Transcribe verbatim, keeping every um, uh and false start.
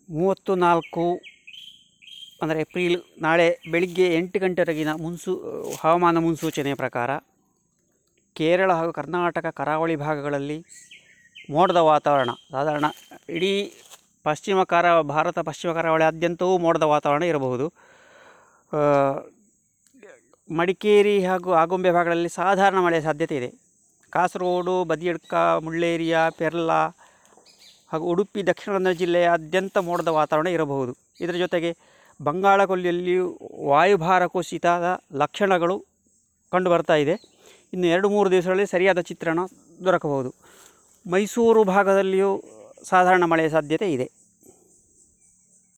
ಮೂವತ್ತು ನಾಲ್ಕು ಅಂದರೆ ಏಪ್ರಿಲ್ ನಾಳೆ ಬೆಳಿಗ್ಗೆ ಎಂಟು ಗಂಟೆವರೆಗಿನ ಮುನ್ಸೂ ಹವಾಮಾನ ಮುನ್ಸೂಚನೆಯ ಪ್ರಕಾರ ಕೇರಳ ಹಾಗೂ ಕರ್ನಾಟಕ ಕರಾವಳಿ ಭಾಗಗಳಲ್ಲಿ ಮೋಡದ ವಾತಾವರಣ. ಸಾಧಾರಣ ಇಡೀ ಪಶ್ಚಿಮ ಕರಾ ಭಾರತ ಪಶ್ಚಿಮ ಕರಾವಳಿಯಾದ್ಯಂತವೂ ಮೋಡದ ವಾತಾವರಣ ಇರಬಹುದು. ಮಡಿಕೇರಿ ಹಾಗೂ ಆಗುಂಬೆ ಭಾಗಗಳಲ್ಲಿ ಸಾಧಾರಣ ಮಳೆಯ ಸಾಧ್ಯತೆ ಇದೆ. ಕಾಸರಗೋಡು, ಬದಿಯಡ್ಕ, ಮುಳ್ಳೇರಿಯಾ, ಪೆರ್ಲಾ ಹಾಗೂ ಉಡುಪಿ, ದಕ್ಷಿಣ ಕನ್ನಡ ಜಿಲ್ಲೆಯಾದ್ಯಂತ ಮೋಡದ ವಾತಾವರಣ ಇರಬಹುದು. ಇದರ ಜೊತೆಗೆ ಬಂಗಾಳ ಕೊಲ್ಲಿಯಲ್ಲಿಯೂ ವಾಯುಭಾರ ಕುಸಿತದ ಲಕ್ಷಣಗಳು ಕಂಡುಬರ್ತಾ ಇದೆ. ಇನ್ನು ಎರಡು ಮೂರು ದಿವಸಗಳಲ್ಲಿ ಸರಿಯಾದ ಚಿತ್ರಣ ದೊರಕಬಹುದು. ಮೈಸೂರು ಭಾಗದಲ್ಲಿಯೂ ಸಾಧಾರಣ ಮಳೆಯ ಸಾಧ್ಯತೆ ಇದೆ.